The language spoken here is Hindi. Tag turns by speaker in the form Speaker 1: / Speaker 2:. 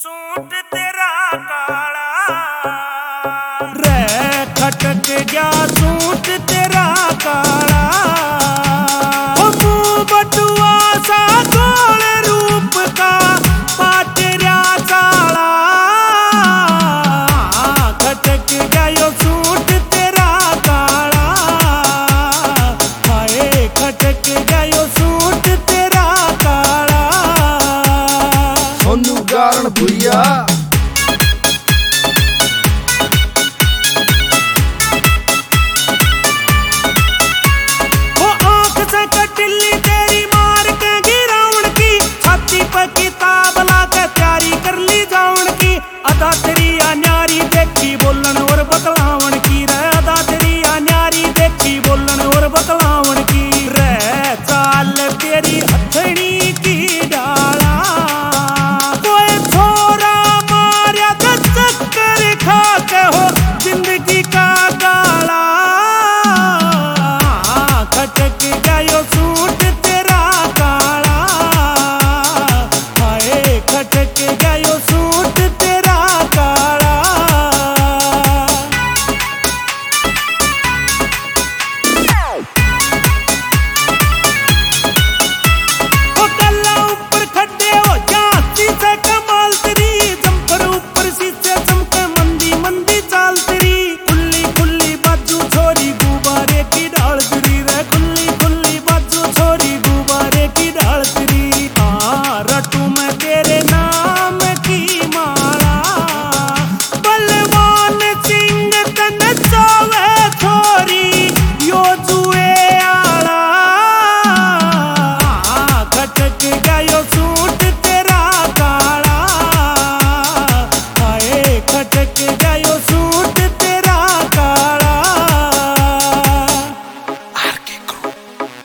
Speaker 1: सूट तेरा काला
Speaker 2: रे खटक गया सूट तेरा काला बटुआ सा गोल रूप का पाटरा साला खटक गया यो सूट तेरा काला हाय खटक गया यो सूट तेरा काला
Speaker 3: सोनू गारण भुइया